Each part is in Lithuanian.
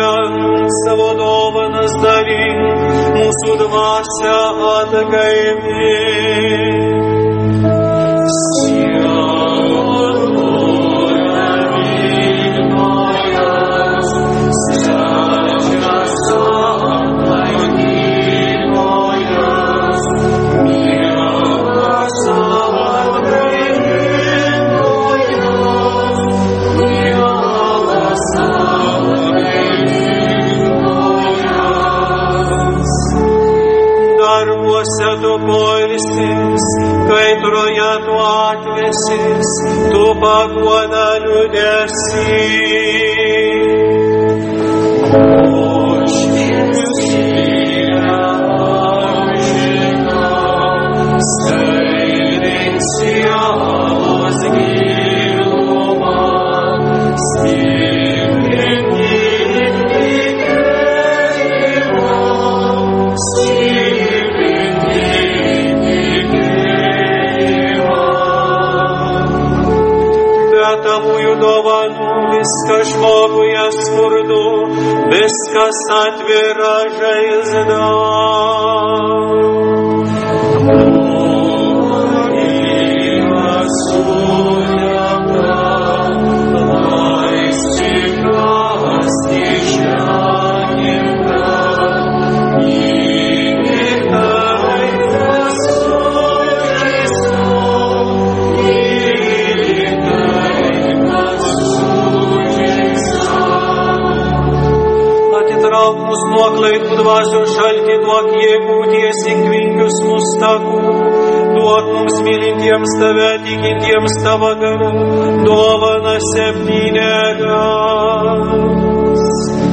savo dovanas dalink, mūsų dvasią atgaivink. Tu poilsis, kai troje tu atvesis, tu paguoda liūdesį. Viskas žmoguje skurdu, viskas atvira žaizda. Nuo klaidų dvasių šaltį, duok jėgų tiesink vingius mūsų takų, duok mums mylintiems tave, tikintiems tavo garu, dovana septynerias.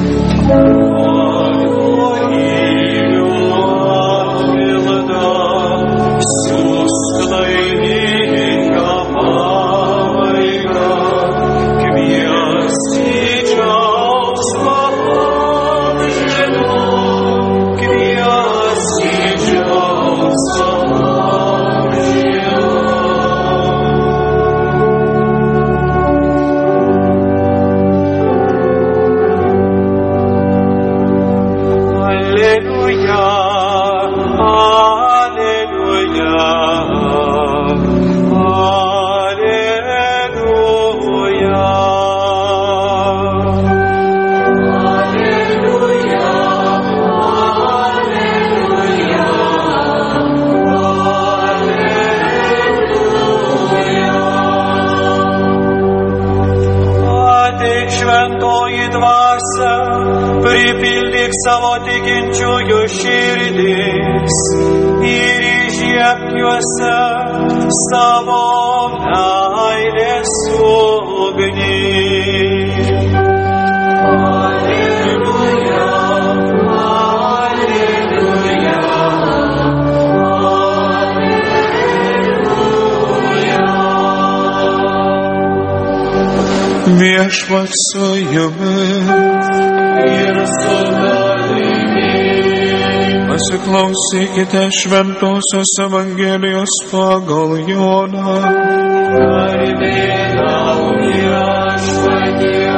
Pripildyk savo tikinčiųjų širdis ir įžiebk juose savo meilės ugnį. Alleluja, alleluja, alleluja. Viešpats su jumis. Pasiklausykite šventosios Evangelijos pagal Joną. Garbė tau, Viešpatie.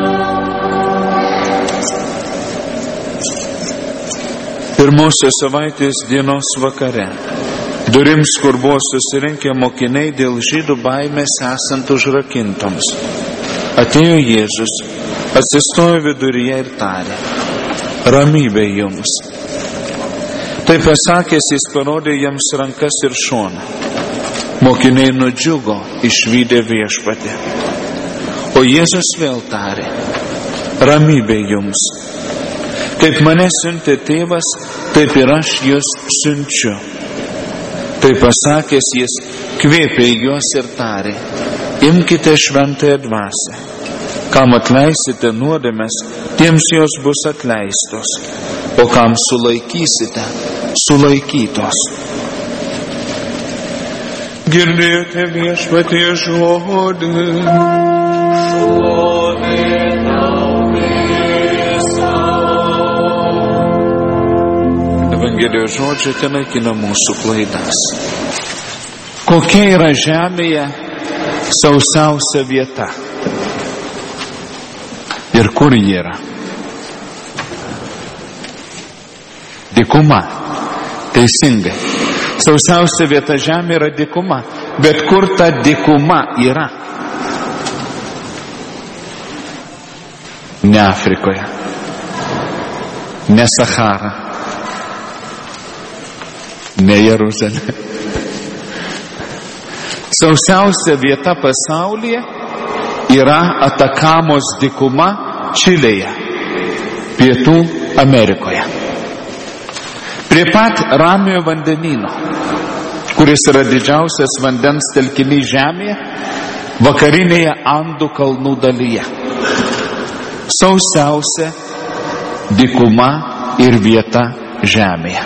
Pirmosios savaitės dienos vakare, durims, kur buvo susirinkę mokiniai dėl žydų baimės esant užrakintoms, atėjo Jėzus, atsistojo viduryje ir tarė: ramybė jums. Tai pasakęs, jis parodė jiems rankas ir šoną. Mokiniai nudžiugo, išvydę Viešpatį. O Jėzus vėl tarė: ramybė jums. Kaip mane siuntė tėvas, taip ir aš jus siunčiu. Tai pasakęs, jis kvėpė juos ir tarė: imkite šventąją dvasią. Kam atleisite nuodėmes, tiems jos bus atleistos, o kam sulaikysite, sulaikytos. Girdėjote Viešpatie žodį. Šlovė tau, Kristau. Evangelijos žodžiai tenaikina mūsų klaidas. Kokia yra žemėje sausiausia vieta? Ir kur ji yra? Dykuma. Teisingai. Sausiausia vieta žemė yra dykuma. Bet kur ta dykuma yra? Ne Afrikoje. Ne Sahara. Ne Jeruzalė. Sausiausia vieta pasaulyje yra Atakamos dykuma Čilėje, Pietų Amerikoje. Prie pat Ramiojo vandenyno, kuris yra didžiausias vandens telkinys žemėje, vakarinėje Andų kalnų dalyje. Sausiausia dykuma ir vieta žemėje.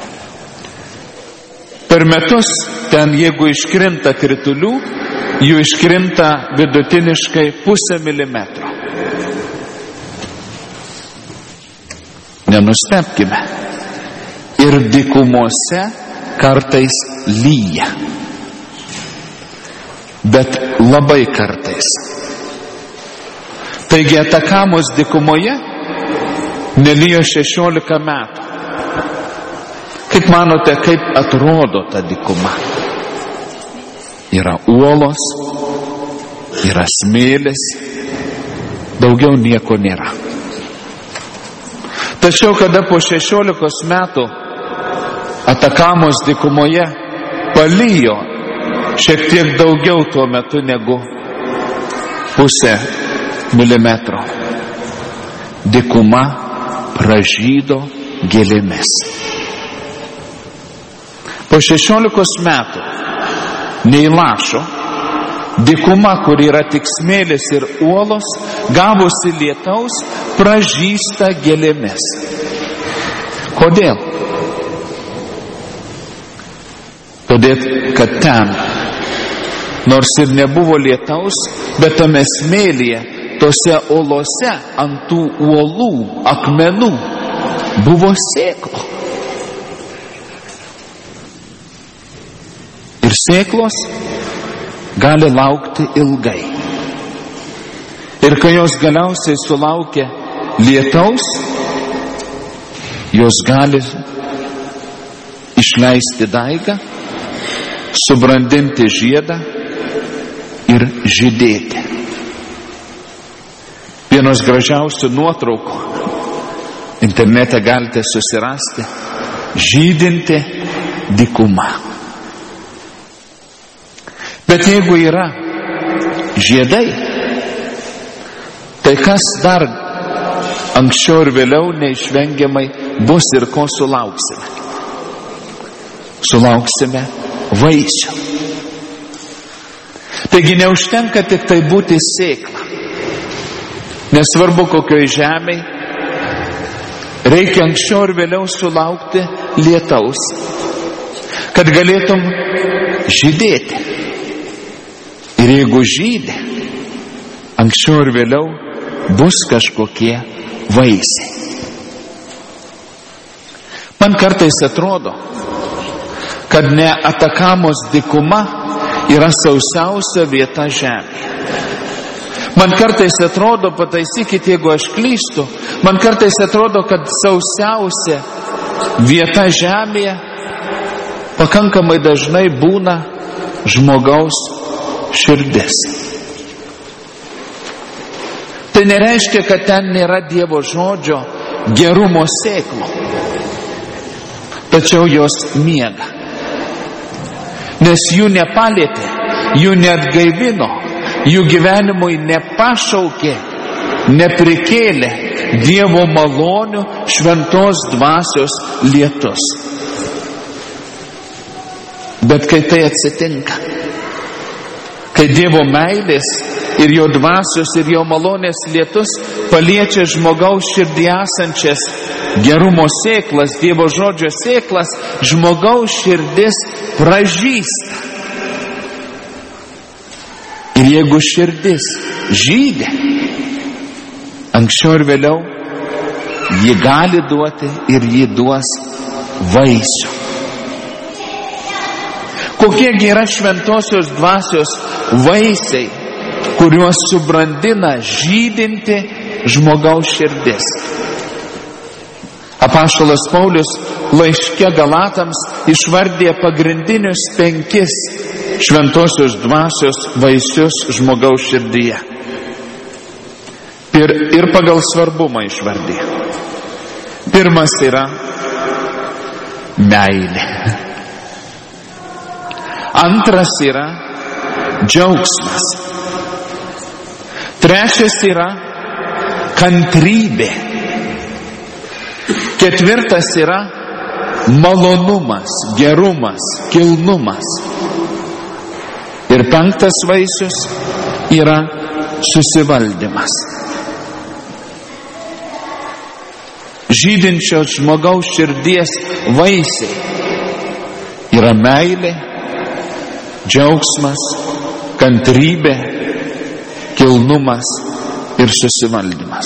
Per metus ten, jeigu iškrinta kritulių, jų iškrinta vidutiniškai 0,5 milimetro. Nenustebkime. Ir dykumose kartais lyja. Bet labai kartais. Taigi Atakamos dykumoje nelijo 16 metų. Kaip manote, kaip atrodo ta dykuma? Yra uolos, yra smėlis, daugiau nieko nėra. Tačiau kada po 16 metų Atakamos dykumoje palijo šiek tiek daugiau tuo metu negu 0,5 milimetro, dykuma pražydo gėlėmis. Po 16 metų nei lašo, dykuma, kur yra tik smėlis ir uolos, gavusi lietaus, pražysta gėlėmis. Kodėl? Todėl, kad ten, nors ir nebuvo lietaus, bet tame smėlyje, tose uolose, ant tų uolų, akmenų, buvo sėklų. Ir sėklos gali laukti ilgai. Ir kai jos galiausiai sulaukia lietaus, jos gali išleisti daigą, subrandinti žiedą ir žydėti. Vienos gražiausių nuotraukų internete galite susirasti — žydinti dykuma. Bet jeigu yra žiedai, tai kas dar anksčiau ir vėliau neišvengiamai bus ir ko sulauksime? Sulauksime vaisių. Taigi neužtenka tik tai būti sėkla. Nesvarbu kokioj žemėj, reikia anksčiau ir vėliau sulaukti lietaus, kad galėtum žydėti. Ir jeigu žydė, anksčiau ir vėliau bus kažkokie vaisiai. Man kartais atrodo, kad ne Atakamos dykuma yra sausiausia vieta žemėje. Man kartais atrodo, pataisykit, jeigu aš klystu, man kartais atrodo, kad sausiausia vieta žemėje pakankamai dažnai būna žmogaus širdis. Tai nereiškia, kad ten nėra Dievo žodžio gerumo sėklų. Tačiau jos miega. Nes jų nepalietė, jų neatgaivino, jų gyvenimui nepašaukė, neprikėlė Dievo malonių šventos dvasios lietus. Bet kai tai atsitinka, kai Dievo meilės ir jo dvasios ir jo malonės lietus paliečia žmogaus širdį esančias gerumo sėklas, Dievo žodžio sėklas, žmogaus širdis pražysta. Ir jeigu širdis žydi, anksčiau ir vėliau ji gali duoti ir ji duos vaisių. Kokiegi yra šventosios dvasios vaisiai, kuriuos subrandina žydinti žmogaus širdis? Apaštalas Paulius laiške Galatams išvardė pagrindinius 5 šventosios dvasios vaisius žmogaus širdyje. Ir pagal svarbumą išvardė. Pirmas yra meilė. Antras yra džiaugsmas. Trečias yra kantrybė. Ketvirtas yra malonumas, gerumas, kilnumas. Ir 5 vaisius yra susivaldymas. Žydinčios žmogaus širdies vaisiai yra meilė, džiaugsmas, kantrybė, kilnumas ir susivaldymas.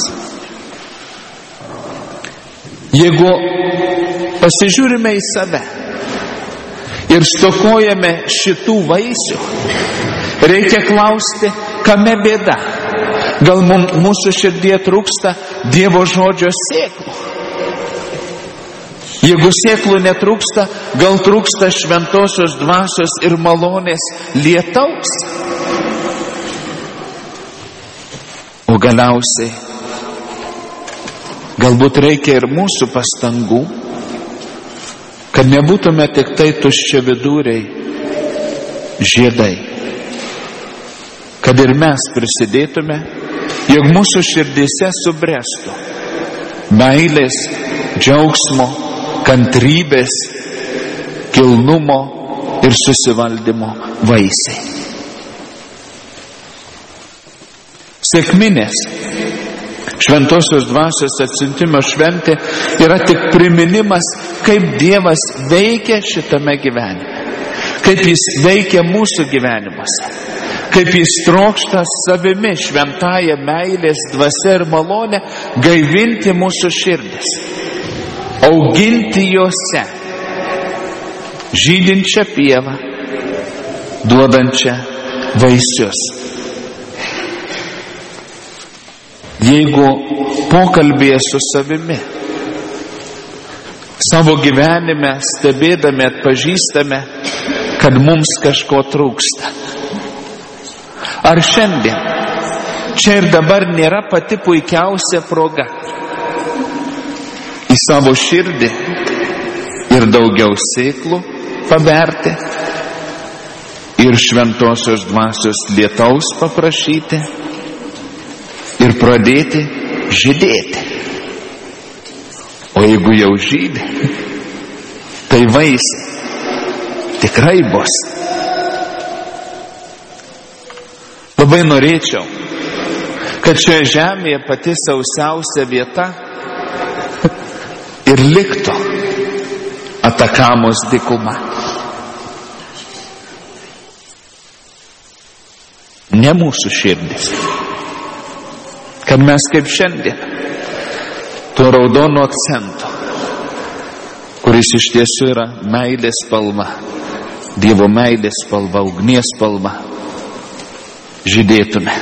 Jeigu pasižiūrime į save ir stokojame šitų vaisių, reikia klausti, kame bėda. Gal mūsų širdie trūksta Dievo žodžio sėklų? Jeigu sėklų netrūksta, gal trūksta šventosios dvasios ir malonės lietaus? O galiausiai, galbūt reikia ir mūsų pastangų, kad nebūtume tik tai tuščiaviduriai žiedai. Kad ir mes prisidėtume, jog mūsų širdyse subręstų meilės, džiaugsmo, kantrybės, kilnumo ir susivaldymo vaisiai. Sekminės šventosios dvasios atsiuntimo šventė yra tik priminimas, kaip Dievas veikia šitame gyvenime, kaip Jis veikia mūsų gyvenimuose, kaip Jis trokšta savimi šventąją meilės dvasia ir malonę gaivinti mūsų širdis, auginti jose žydinčią pievą, duodančią vaisius. Jeigu pokalbėje su savimi, savo gyvenime stebėdami atpažįstame, kad mums kažko trūksta. Ar šiandien, čia ir dabar nėra pati puikiausia proga į savo širdį ir daugiau sėklų paberti ir šventosios dvasios lietaus paprašyti ir pradėti žydėti. O jeigu jau žydi, tai vaisiai tikrai bus. Labai norėčiau, kad šioje žemėje pati sausiausia vieta ir liktų Atakamos dykuma. Ne mūsų širdis. Kad mes kaip šiandien, tuo raudonu akcentu, kuris iš tiesų yra meilės spalva, Dievo meilės spalva, ugnies spalva, žydėtume.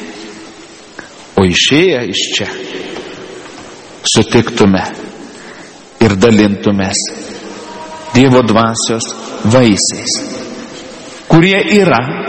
O išėję iš čia, sutiktume ir dalintumės Dievo dvasios vaisiais, kurie yra